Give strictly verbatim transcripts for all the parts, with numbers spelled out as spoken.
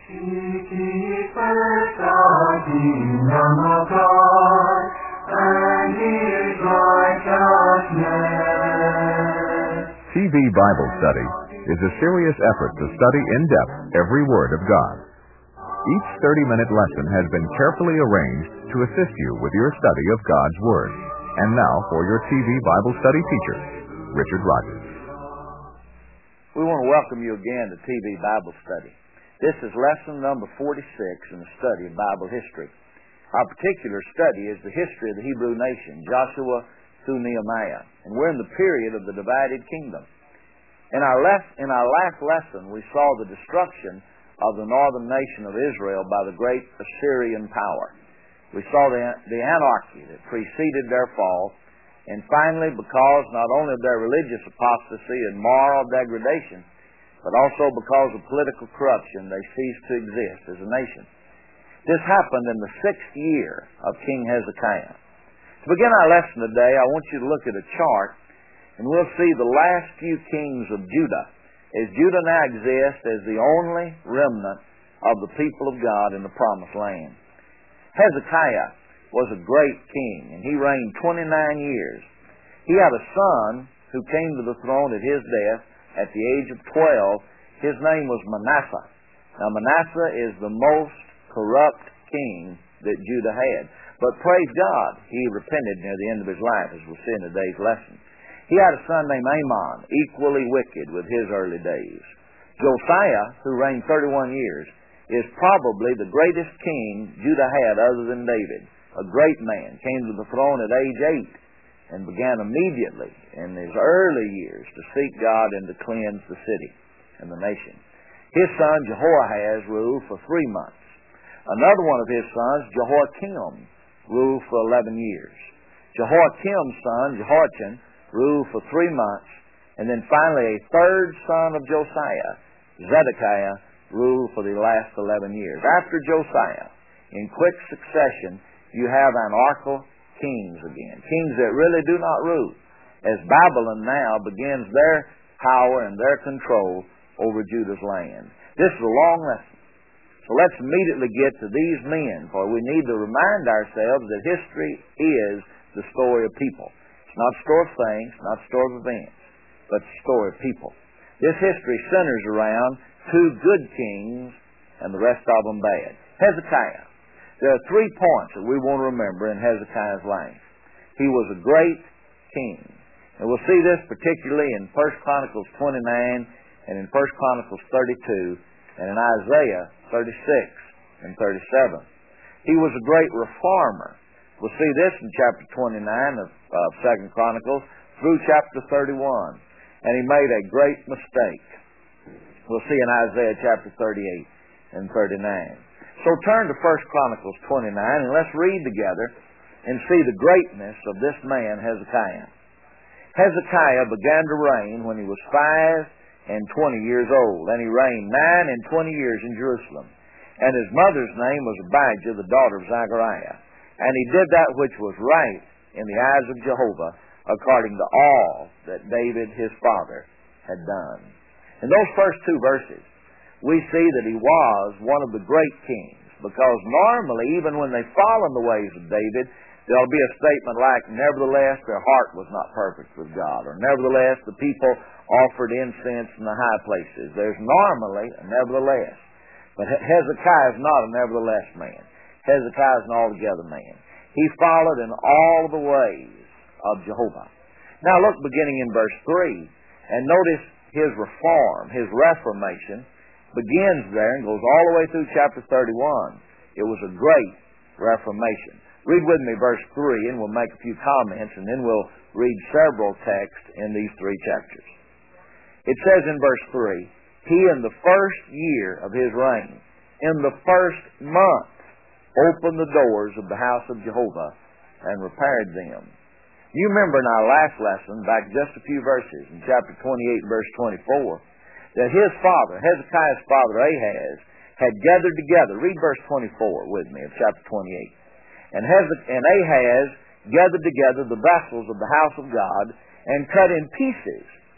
Seek ye first the kingdom of God and His righteousness. T V Bible Study is a serious effort to study in depth every Word of God. Each thirty-minute lesson has been carefully arranged to assist you with your study of God's Word. And now for your T V Bible Study teacher, Richard Rogers. We want to welcome you again to T V Bible Study. This is lesson number forty-six in the study of Bible history. Our particular study is the history of the Hebrew nation, Joshua through Nehemiah. And we're in the period of the divided kingdom. In our, lef- in our last lesson, we saw the destruction of the northern nation of Israel by the great Assyrian power. We saw the, the anarchy that preceded their fall. And finally, because not only of their religious apostasy and moral degradation, but also because of political corruption, they ceased to exist as a nation. This happened in the sixth year of King Hezekiah. To begin our lesson today, I want you to look at a chart, and we'll see the last few kings of Judah, as Judah now exists as the only remnant of the people of God in the Promised Land. Hezekiah was a great king, and he reigned twenty-nine years. He had a son who came to the throne at his death at the age of twelve. His name was Manasseh. Now, Manasseh is the most corrupt king that Judah had. But praise God, he repented near the end of his life, as we'll see in today's lesson. He had a son named Amon, equally wicked with his early days. Josiah, who reigned thirty-one years, is probably the greatest king Judah had other than David. A great man, came to the throne at age eight and began immediately in his early years to seek God and to cleanse the city and the nation. His son Jehoahaz ruled for three months. Another one of his sons, Jehoiakim, ruled for eleven years. Jehoiakim's son, Jehoiachin, ruled for three months. And then finally a third son of Josiah, Zedekiah, ruled for the last eleven years. After Josiah, in quick succession, you have anarchical kings again, kings that really do not rule, as Babylon now begins their power and their control over Judah's land. This is a long lesson. So let's immediately get to these men, for we need to remind ourselves that history is the story of people. It's not a story of things, not a story of events, but the story of people. This history centers around two good kings and the rest of them bad. Hezekiah. There are three points that we want to remember in Hezekiah's life. He was a great king. And we'll see this particularly in First Chronicles twenty-nine and in First Chronicles thirty-two and in Isaiah thirty-six and thirty-seven. He was a great reformer. We'll see this in chapter twenty-nine of uh, Second Chronicles through chapter thirty-one. And he made a great mistake. We'll see in Isaiah chapter thirty-eight and thirty-nine. So turn to First Chronicles twenty-nine and let's read together and see the greatness of this man Hezekiah. Hezekiah began to reign when he was five and twenty years old, and he reigned nine and twenty years in Jerusalem. And his mother's name was Abijah, the daughter of Zechariah. And he did that which was right in the eyes of Jehovah, according to all that David his father had done. In those first two verses, we see that he was one of the great kings, because normally, even when they fall in the ways of David, there'll be a statement like, nevertheless, their heart was not perfect with God, or nevertheless, the people offered incense in the high places. There's normally a nevertheless. But Hezekiah is not a nevertheless man. Hezekiah is an altogether man. He followed in all the ways of Jehovah. Now look beginning in verse three, and notice his reform, his reformation, begins there and goes all the way through chapter thirty-one. It was a great reformation. Read with me verse three, and we'll make a few comments, and then we'll read several texts in these three chapters. It says in verse three, he in the first year of his reign, in the first month, opened the doors of the house of Jehovah and repaired them. You remember in our last lesson, back just a few verses, in chapter twenty-eight, verse twenty-four, that his father, Hezekiah's father Ahaz, had gathered together. Read verse twenty-four with me of chapter twenty-eight. And, Hezek- and Ahaz gathered together the vessels of the house of God and cut in pieces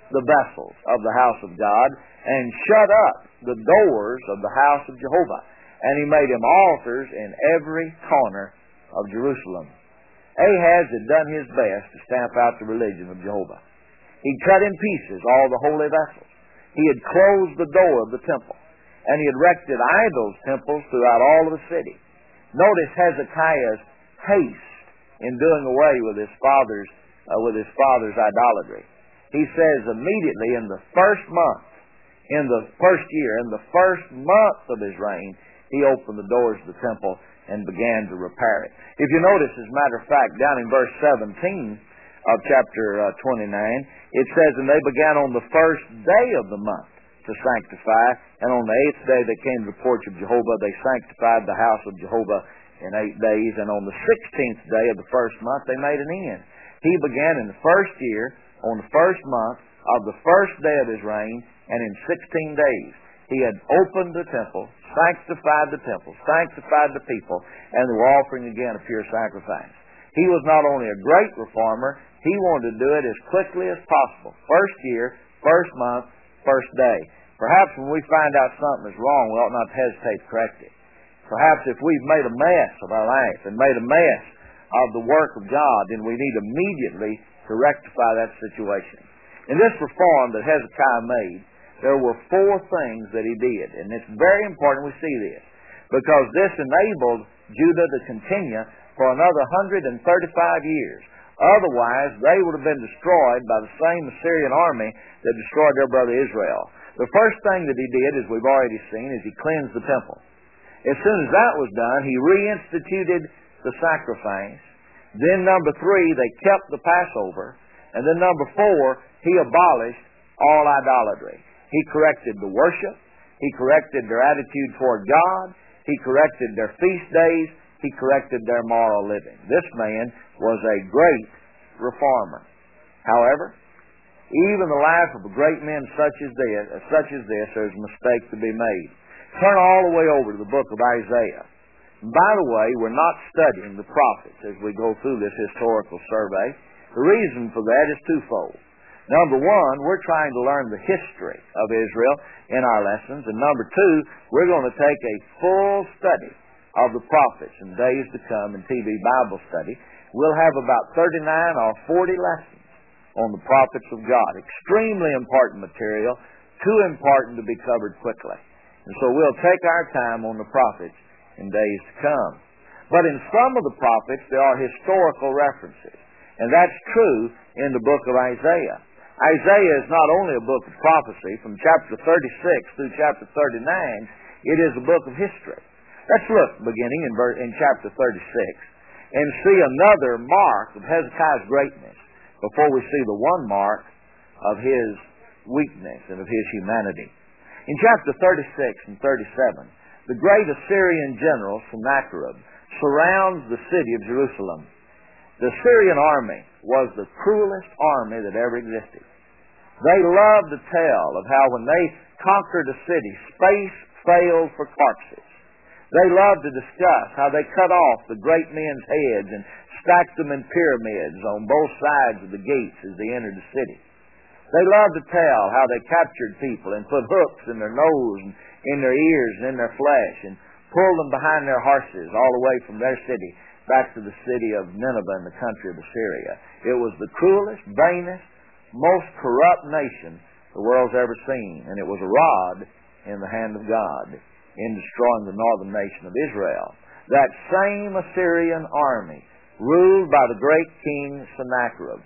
the vessels of the house of God and shut up the doors of the house of Jehovah. And he made him altars in every corner of Jerusalem. Ahaz had done his best to stamp out the religion of Jehovah. He cut in pieces all the holy vessels. He had closed the door of the temple. And he had erected idols temples throughout all of the city. Notice Hezekiah's haste in doing away with his father's uh, with his father's idolatry. He says immediately in the first month, in the first year, in the first month of his reign, he opened the doors of the temple and began to repair it. If you notice, as a matter of fact, down in verse seventeen of chapter uh, twenty-nine, it says, and they began on the first day of the month to sanctify, and on the eighth day they came to the porch of Jehovah. They sanctified the house of Jehovah in eight days, and on the sixteenth day of the first month they made an end. He began in the first year, on the first month of the first day of his reign, and in sixteen days he had opened the temple, sanctified the temple, sanctified the people, and they were offering again a pure sacrifice. He was not only a great reformer, he wanted to do it as quickly as possible. First year, first month, first day. Perhaps when we find out something is wrong, we ought not hesitate to correct it. Perhaps if we've made a mess of our life and made a mess of the work of God, then we need immediately to rectify that situation. In this reform that Hezekiah made, there were four things that he did. And it's very important we see this, because this enabled Judah to continue for another one hundred thirty-five years. Otherwise, they would have been destroyed by the same Assyrian army that destroyed their brother Israel. The first thing that he did, as we've already seen, is he cleansed the temple. As soon as that was done, he reinstituted the sacrifice. Then number three, they kept the Passover. And then number four, he abolished all idolatry. He corrected the worship. He corrected their attitude toward God. He corrected their feast days. He corrected their moral living. This man was a great reformer. However, even the life of a great man such as this, such as this, there's a mistake to be made. Turn all the way over to the book of Isaiah. And by the way, we're not studying the prophets as we go through this historical survey. The reason for that is twofold. Number one, we're trying to learn the history of Israel in our lessons. And number two, we're going to take a full study of the prophets in days to come in T V Bible study. We'll have about thirty-nine or forty lessons on the prophets of God. Extremely important material, too important to be covered quickly. And so we'll take our time on the prophets in days to come. But in some of the prophets, there are historical references. And that's true in the book of Isaiah. Isaiah is not only a book of prophecy. From chapter thirty-six through chapter thirty-nine, it is a book of history. Let's look beginning in, verse, in chapter thirty-six and see another mark of Hezekiah's greatness before we see the one mark of his weakness and of his humanity. In chapter thirty-six and thirty-seven, the great Assyrian general Sennacherib surrounds the city of Jerusalem. The Assyrian army was the cruelest army that ever existed. They loved to tell of how when they conquered a city, space failed for corpses. They loved to discuss how they cut off the great men's heads and stacked them in pyramids on both sides of the gates as they entered the city. They loved to tell how they captured people and put hooks in their nose and in their ears and in their flesh and pulled them behind their horses all the way from their city back to the city of Nineveh in the country of Assyria. It was the cruelest, vainest, most corrupt nation the world's ever seen, and it was a rod in the hand of God in destroying the northern nation of Israel. That same Assyrian army, ruled by the great king Sennacherib,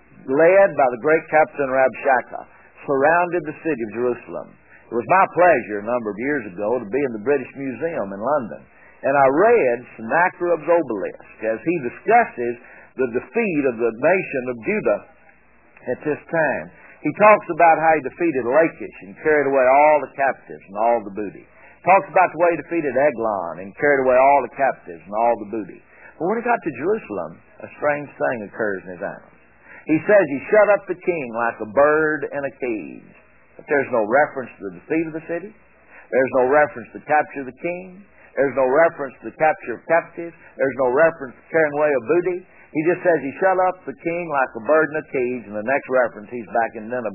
led by the great captain Rabshakeh, surrounded the city of Jerusalem. It was my pleasure a number of years ago to be in the British Museum in London, and I read Sennacherib's obelisk as he discusses the defeat of the nation of Judah at this time. He talks about how he defeated Lachish and carried away all the captives and all the booty. He talks about the way he defeated Eglon and carried away all the captives and all the booty. But when he got to Jerusalem, a strange thing occurs in his annals. He says he shut up the king like a bird in a cage. But there's no reference to the defeat of the city. There's no reference to the capture of the king. There's no reference to the capture of captives. There's no reference to carrying away a booty. He just says he shut up the king like a bird in a cage, and the next reference he's back in Nineveh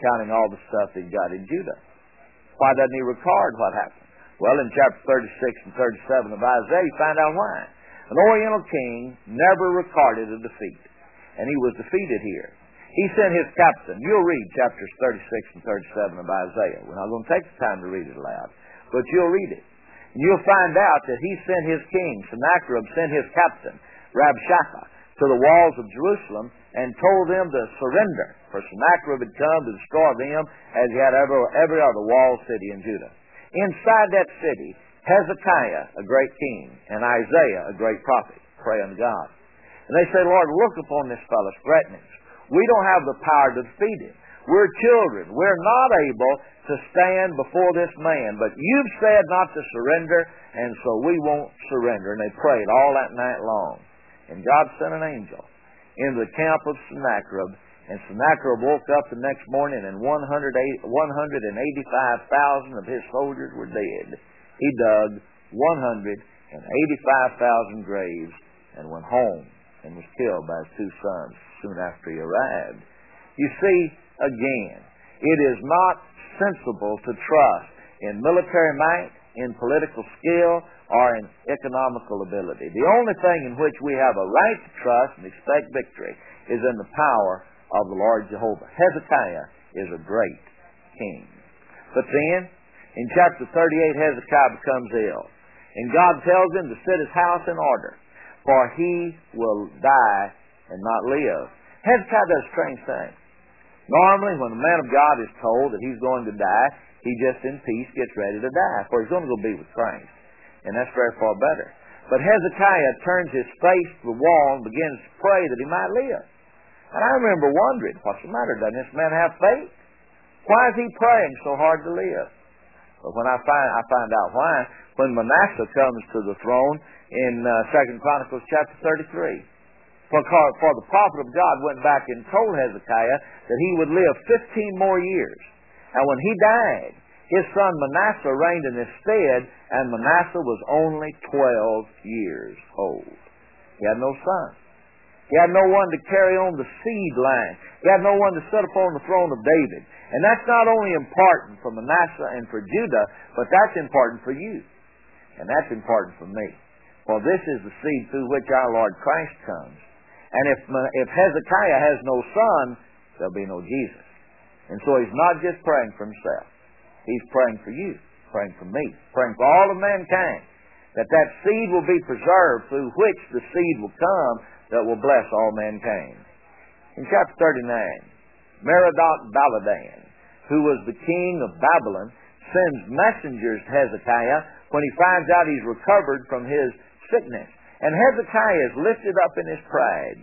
counting all the stuff he'd got in Judah. Why doesn't he record what happened? Well, in chapter thirty-six and thirty-seven of Isaiah, you find out why. An Oriental king never recorded a defeat, and he was defeated here. He sent his captain. You'll read chapters thirty-six and thirty-seven of Isaiah. We're not going to take the time to read it aloud, but you'll read it. And you'll find out that he sent his king, Sennacherib sent his captain, Rabshakeh, to the walls of Jerusalem and told them to surrender, for Sennacherib had come to destroy them as he had every, every other walled city in Judah. Inside that city, Hezekiah, a great king, and Isaiah, a great prophet, pray unto God. And they say, Lord, look upon this fellow's threatenings. We don't have the power to defeat him. We're children. We're not able to stand before this man. But you've said not to surrender, and so we won't surrender. And they prayed all that night long. And God sent an angel into the camp of Sennacherib, and Sennacherib woke up the next morning, and one hundred eighty-five thousand of his soldiers were dead. He dug one hundred eighty-five thousand graves and went home and was killed by his two sons soon after he arrived. You see, again, it is not sensible to trust in military might, in political skill, or in economical ability. The only thing in which we have a right to trust and expect victory is in the power of the Lord Jehovah. Hezekiah is a great king. But then, in chapter thirty-eight, Hezekiah becomes ill. And God tells him to set his house in order, for he will die and not live. Hezekiah does a strange thing. Normally, when a man of God is told that he's going to die, he just in peace gets ready to die, for he's going to go be with Christ. And that's very far better. But Hezekiah turns his face to the wall and begins to pray that he might live. And I remember wondering, what's the matter? Doesn't this man have faith? Why is he praying so hard to live? But when I find I find out why, when Manasseh comes to the throne in uh, Second Chronicles chapter thirty-three, for, for the prophet of God went back and told Hezekiah that he would live fifteen more years. And when he died, his son Manasseh reigned in his stead, and Manasseh was only twelve years old. He had no son. He had no one to carry on the seed line. He had no one to sit upon the throne of David. And that's not only important for Manasseh and for Judah, but that's important for you. And that's important for me. For this is the seed through which our Lord Christ comes. And if, if Hezekiah has no son, there'll be no Jesus. And so he's not just praying for himself. He's praying for you, praying for me, praying for all of mankind, that that seed will be preserved through which the seed will come that will bless all mankind. In chapter thirty-nine, Merodach-Baladan, who was the king of Babylon, sends messengers to Hezekiah when he finds out he's recovered from his sickness. And Hezekiah is lifted up in his pride.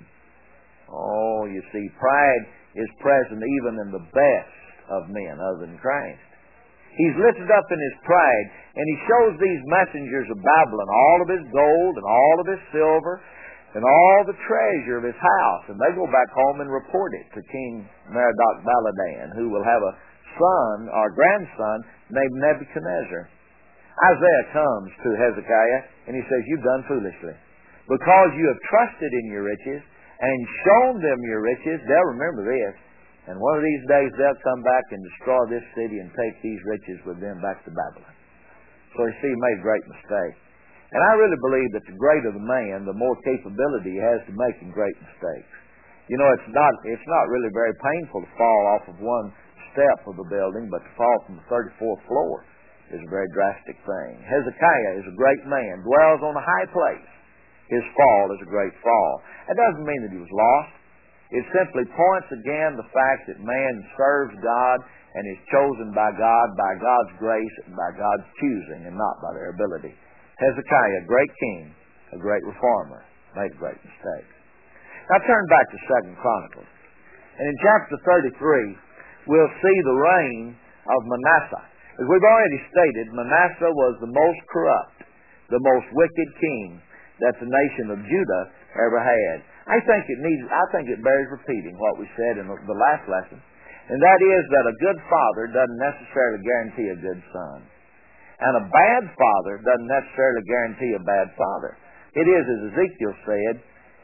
Oh, you see, pride is present even in the best of men other than Christ. He's lifted up in his pride, and he shows these messengers of Babylon all of his gold and all of his silver and all the treasure of his house. And they go back home and report it to King Merodach-Baladan, who will have a son or grandson named Nebuchadnezzar. Isaiah comes to Hezekiah, and he says, you've done foolishly. Because you have trusted in your riches and shown them your riches, they'll remember this. And one of these days they'll come back and destroy this city and take these riches with them back to Babylon. So you see, he made a great mistake. And I really believe that the greater the man, the more capability he has to making great mistakes. You know, it's not it's not really very painful to fall off of one step of the building, but to fall from the thirty-fourth floor is a very drastic thing. Hezekiah is a great man, dwells on a high place. His fall is a great fall. That doesn't mean that he was lost. It simply points again the fact that man serves God and is chosen by God, by God's grace, and by God's choosing, and not by their ability. Hezekiah, a great king, a great reformer, made a great mistake. Now turn back to Second Chronicles. And in chapter thirty-three, we'll see the reign of Manasseh. As we've already stated, Manasseh was the most corrupt, the most wicked king that the nation of Judah ever had. I think it needs, I think it bears repeating what we said in the last lesson, and that is that a good father doesn't necessarily guarantee a good son. And a bad father doesn't necessarily guarantee a bad father. It is, as Ezekiel said,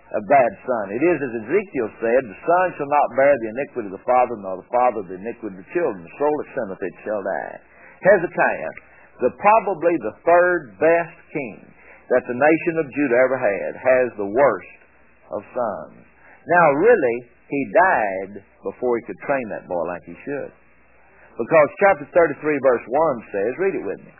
a bad son. It is as Ezekiel said, the son shall not bear the iniquity of the father, nor the father the iniquity of the children. The soul that sinneth it shall die. Hezekiah, the probably the third best king that the nation of Judah ever had, has the worst of sons. Now really, he died before he could train that boy like he should. Because chapter thirty-three verse one says, read it with me.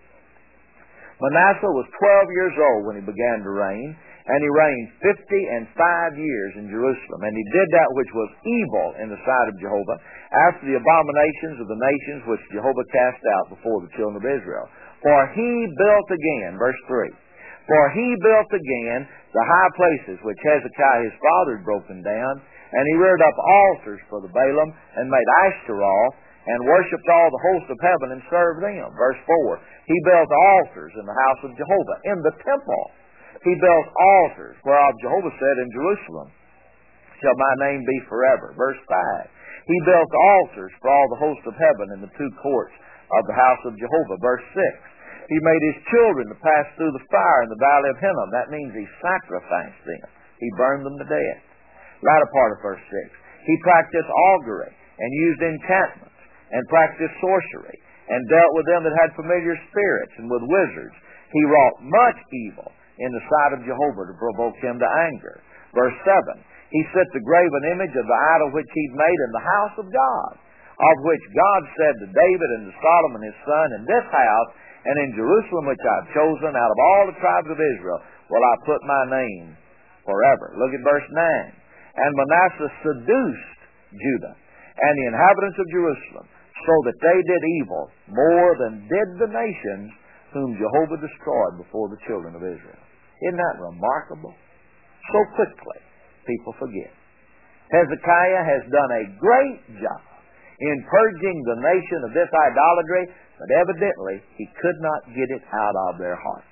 Manasseh was twelve years old when he began to reign, and he reigned fifty and five years in Jerusalem. And he did that which was evil in the sight of Jehovah, after the abominations of the nations which Jehovah cast out before the children of Israel. For he built again, verse three, for he built again the high places which Hezekiah his father had broken down, and he reared up altars for the Baalim, and made Ashtaroth, and worshipped all the hosts of heaven, and served them. Verse four, he built altars in the house of Jehovah, in the temple. He built altars, whereof Jehovah said, in Jerusalem shall my name be forever. Verse five, he built altars for all the hosts of heaven in the two courts of the house of Jehovah. Verse six, he made his children to pass through the fire in the valley of Hinnom. That means he sacrificed them. He burned them to death. Latter part of verse six, he practiced augury and used enchantments and practiced sorcery and dealt with them that had familiar spirits and with wizards. He wrought much evil in the sight of Jehovah to provoke him to anger. Verse seven, he set the graven image of the idol which he'd made in the house of God, of which God said to David and to Solomon his son, in this house and in Jerusalem which I've chosen out of all the tribes of Israel will I put my name forever. Look at verse nine. And Manasseh seduced Judah and the inhabitants of Jerusalem, so that they did evil more than did the nations whom Jehovah destroyed before the children of Israel. Isn't that remarkable? So quickly people forget. Hezekiah has done a great job in purging the nation of this idolatry, but evidently he could not get it out of their heart.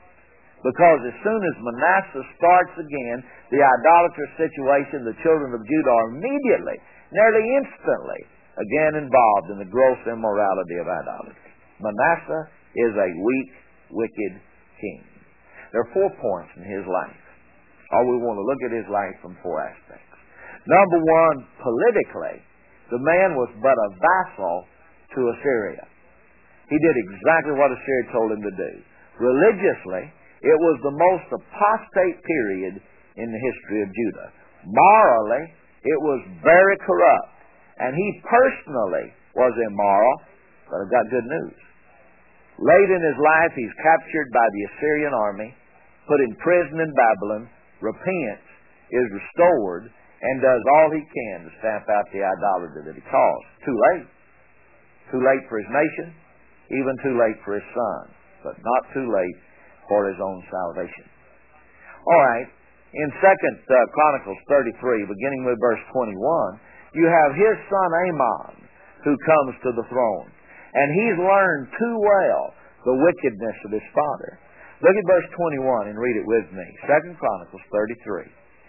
Because as soon as Manasseh starts again the idolatrous situation, the children of Judah are immediately, nearly instantly, again involved in the gross immorality of idolatry. Manasseh is a weak, wicked king. There are four points in his life. Or we want to look at his life from four aspects. Number one, politically, the man was but a vassal to Assyria. He did exactly what Assyria told him to do. Religiously, it was the most apostate period in the history of Judah. Morally, it was very corrupt. And he personally was immoral, but I've got good news. Late in his life, he's captured by the Assyrian army, put in prison in Babylon, repents, is restored, and does all he can to stamp out the idolatry that he caused. Too late. Too late for his nation, even too late for his son, but not too late for his own salvation. All right, in Second uh, Chronicles thirty-three, beginning with verse twenty-one, you have his son Amon who comes to the throne. And he's learned too well the wickedness of his father. Look at verse twenty-one and read it with me. Second Chronicles thirty-three.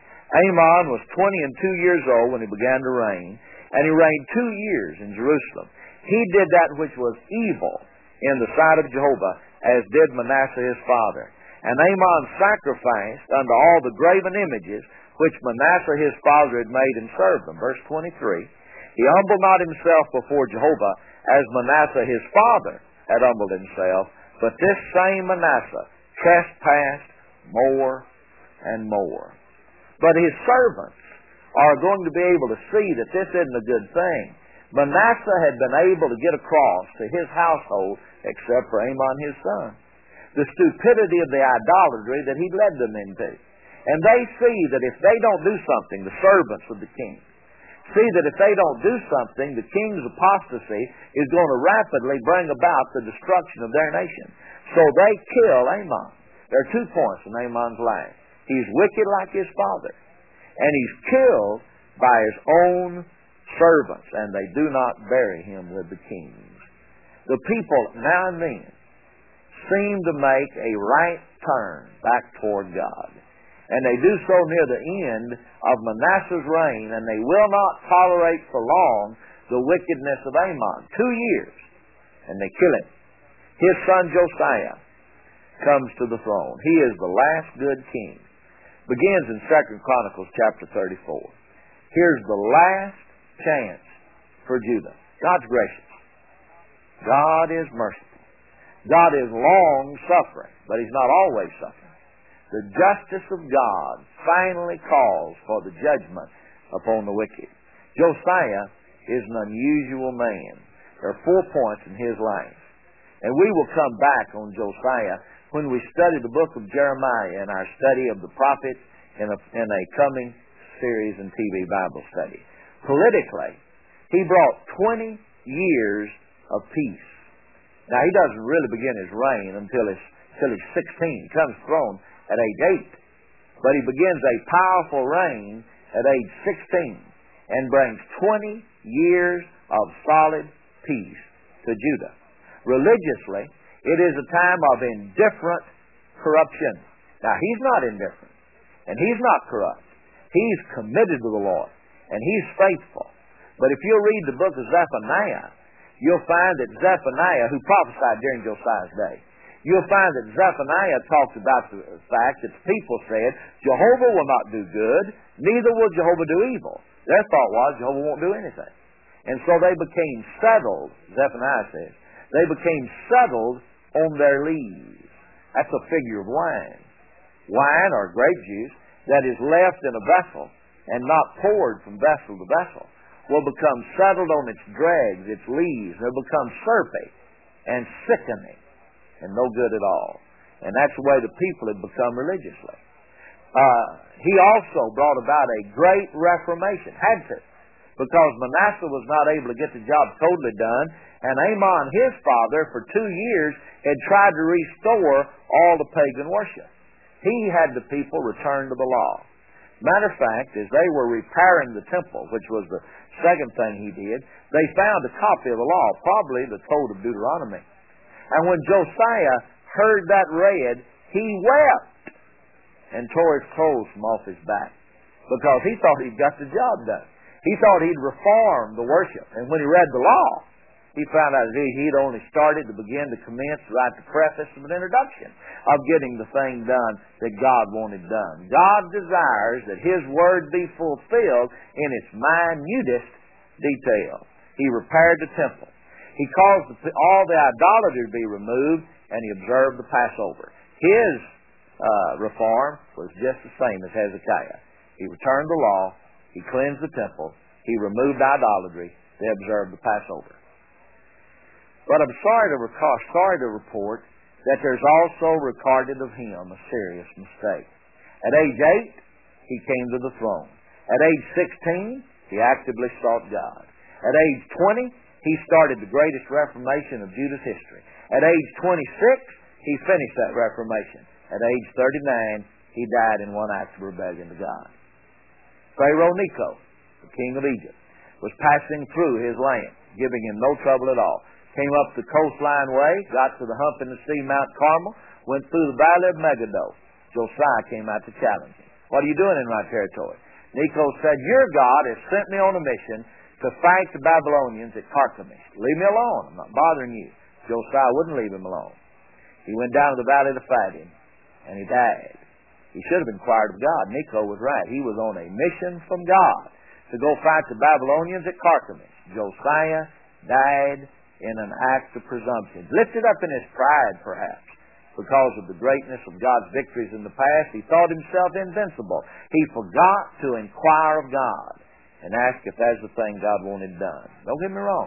Amon was twenty and two years old when he began to reign, and he reigned two years in Jerusalem. He did that which was evil in the sight of Jehovah, as did Manasseh his father. And Amon sacrificed unto all the graven images which Manasseh his father had made, and served them. Verse twenty-three, he humbled not himself before Jehovah as Manasseh his father had humbled himself, but this same Manasseh trespassed more and more. But his servants are going to be able to see that this isn't a good thing. Manasseh had been able to get across to his household, except for Amon his son, the stupidity of the idolatry that he led them into. And they see that if they don't do something, the servants of the king, see that if they don't do something, the king's apostasy is going to rapidly bring about the destruction of their nation. So they kill Amon. There are two points in Amon's life. He's wicked like his father, and he's killed by his own servants, and they do not bury him with the kings. The people now and then seem to make a right turn back toward God. And they do so near the end of Manasseh's reign, and they will not tolerate for long the wickedness of Amon. Two years, and they kill him. His son Josiah comes to the throne. He is the last good king begins in Second Chronicles chapter thirty-four. Here's the last chance for Judah. God's gracious. God is merciful. God is long-suffering, but He's not always suffering. The justice of God finally calls for the judgment upon the wicked. Josiah is an unusual man. There are four points in his life. And we will come back on Josiah when we study the book of Jeremiah in our study of the prophet in a, in a coming series and T V Bible study. Politically, he brought twenty years of peace. Now, he doesn't really begin his reign until he's, until he's sixteen. He comes throne at age eight. But he begins a powerful reign at age sixteen and brings twenty years of solid peace to Judah. Religiously, it is a time of indifferent corruption. Now, he's not indifferent, and he's not corrupt. He's committed to the Lord, and he's faithful. But if you'll read the book of Zephaniah, you'll find that Zephaniah, who prophesied during Josiah's day, you'll find that Zephaniah talks about the fact that the people said, Jehovah will not do good, neither will Jehovah do evil. Their thought was, Jehovah won't do anything. And so they became settled, Zephaniah says, they became settled on their lees. That's a figure of wine. Wine, or grape juice, that is left in a vessel and not poured from vessel to vessel, will become settled on its dregs, its lees. They'll become syrupy and sickening and no good at all. And that's the way the people had become religiously. Uh, he also brought about a great reformation, had to, because Manasseh was not able to get the job totally done, and Amon, his father, for two years had tried to restore all the pagan worship. He had the people return to the law. Matter of fact, as they were repairing the temple, which was the second thing he did, they found a copy of the law, probably the Code of Deuteronomy. And when Josiah heard that read, he wept and tore his clothes from off his back, because he thought he'd got the job done. He thought he'd reformed the worship. And when he read the law, he found out that he'd only started to begin to commence, write the preface of an introduction of getting the thing done that God wanted done. God desires that His Word be fulfilled in its minutest detail. He repaired the temple. He caused the, all the idolatry to be removed, and He observed the Passover. His uh, reform was just the same as Hezekiah. He returned the law. He cleansed the temple. He removed idolatry. They observed the Passover. But I'm sorry to, record, sorry to report that there's also recorded of him a serious mistake. At age eight, he came to the throne. At age sixteen, he actively sought God. At age twenty, he started the greatest reformation of Judah's history. At age twenty-six, he finished that reformation. At age thirty-nine, he died in one act of rebellion to God. Pharaoh Necho, the king of Egypt, was passing through his land, giving him no trouble at all. Came up the coastline way, got to the hump in the sea, Mount Carmel, went through the valley of Megiddo. Josiah came out to challenge him. What are you doing in my territory? Necho said, your God has sent me on a mission to fight the Babylonians at Carchemish. Leave me alone. I'm not bothering you. Josiah wouldn't leave him alone. He went down to the valley to fight him, and he died. He should have inquired of God. Necho was right. He was on a mission from God to go fight the Babylonians at Carchemish. Josiah died in an act of presumption. Lifted up in his pride, perhaps, because of the greatness of God's victories in the past. He thought himself invincible. He forgot to inquire of God and ask if that's the thing God wanted done. Don't get me wrong.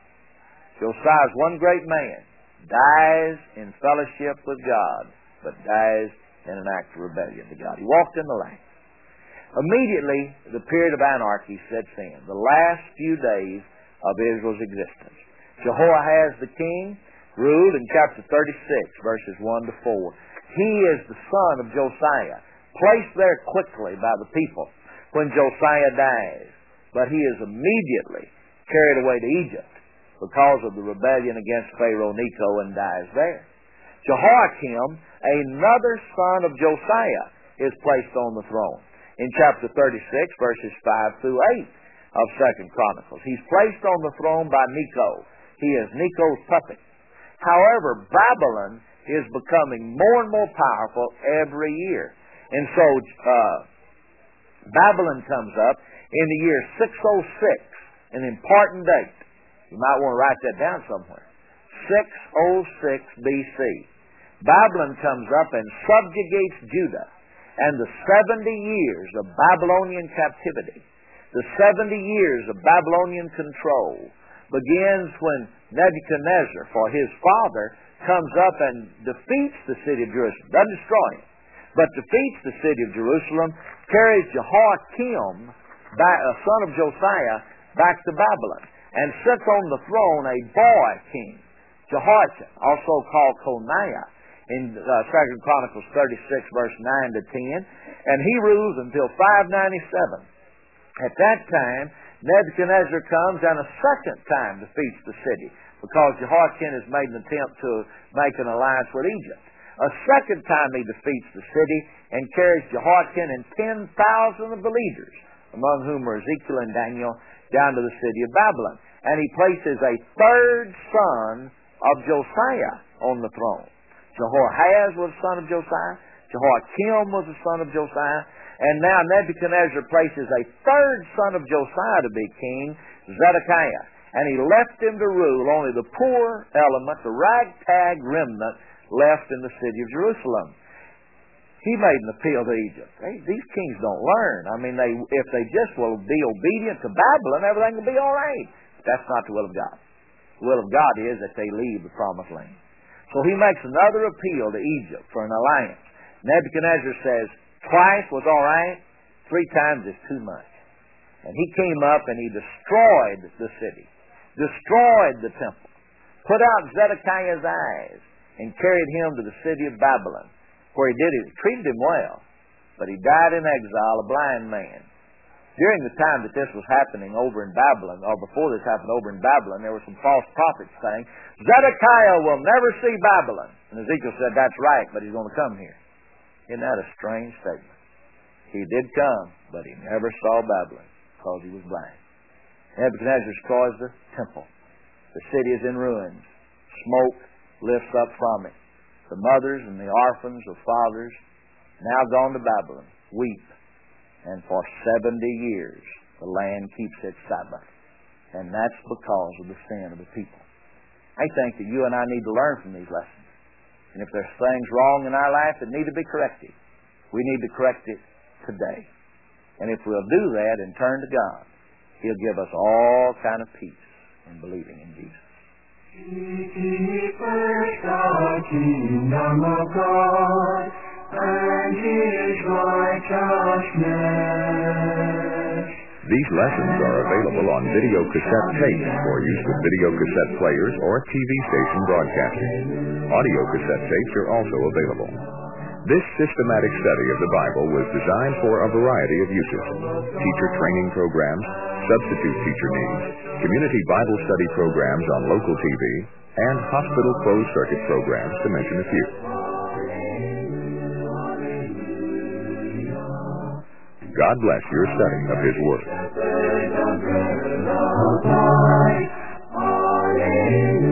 Josiah is one great man. Dies in fellowship with God, but dies in an act of rebellion to God. He walked in the light. Immediately, the period of anarchy sets in. The last few days of Israel's existence. Jehoahaz the king ruled in chapter thirty-six, verses one to four. He is the son of Josiah, placed there quickly by the people when Josiah dies. But he is immediately carried away to Egypt because of the rebellion against Pharaoh Necho and dies there. Jehoiakim, another son of Josiah, is placed on the throne in chapter thirty-six, verses five through eight of Second Chronicles. He's placed on the throne by Necho. He is Necho's puppet. However, Babylon is becoming more and more powerful every year. And so uh, Babylon comes up in the year six oh six, an important date. You might want to write that down somewhere. six oh six B C. Babylon comes up and subjugates Judah. And the seventy years of Babylonian captivity, the seventy years of Babylonian control, begins when Nebuchadnezzar, for his father, comes up and defeats the city of Jerusalem. Doesn't destroy it, but defeats the city of Jerusalem, carries Jehoiakim, back, a son of Josiah, back to Babylon, and sits on the throne a boy king, Jehoiachin, also called Coniah, in uh, Second Chronicles thirty-six, verse nine to ten, and he rules until five ninety-seven. At that time, Nebuchadnezzar comes and a second time defeats the city, because Jehoiakim has made an attempt to make an alliance with Egypt. A second time he defeats the city and carries Jehoiakim and ten thousand of the leaders, among whom are Ezekiel and Daniel, down to the city of Babylon. And he places a third son of Josiah on the throne. Jehoahaz was the son of Josiah. Jehoiakim was the son of Josiah. And now Nebuchadnezzar places a third son of Josiah to be king, Zedekiah. And he left him to rule. Only the poor element, the ragtag remnant, left in the city of Jerusalem. He made an appeal to Egypt. Hey, these kings don't learn. I mean, they, if they just will be obedient to Babylon, everything will be all right. That's not the will of God. The will of God is that they leave the promised land. So he makes another appeal to Egypt for an alliance. Nebuchadnezzar says, twice was all right, three times is too much. And he came up and he destroyed the city, destroyed the temple, put out Zedekiah's eyes, and carried him to the city of Babylon, where he did it, treated him well, but he died in exile, a blind man. During the time that this was happening over in Babylon, or before this happened over in Babylon, there were some false prophets saying, Zedekiah will never see Babylon. And Ezekiel said, that's right, but he's going to come here. Isn't that a strange statement? He did come, but he never saw Babylon because he was blind. Nebuchadnezzar destroys the temple. The city is in ruins. Smoke lifts up from it. The mothers and the orphans of fathers, now gone to Babylon, weep. And for seventy years, the land keeps its Sabbath. And that's because of the sin of the people. I think that you and I need to learn from these lessons. And if there's things wrong in our life that need to be corrected, we need to correct it today. And if we'll do that and turn to God, He'll give us all kind of peace in believing in Jesus. Seek ye first the kingdom of God and His righteousness. These lessons are available on video cassette tape for use with video cassette players or T V station broadcasting. Audio cassette tapes are also available. This systematic study of the Bible was designed for a variety of uses: teacher training programs, substitute teacher needs, community Bible study programs on local T V, and hospital closed-circuit programs, to mention a few. God bless your study of His Word.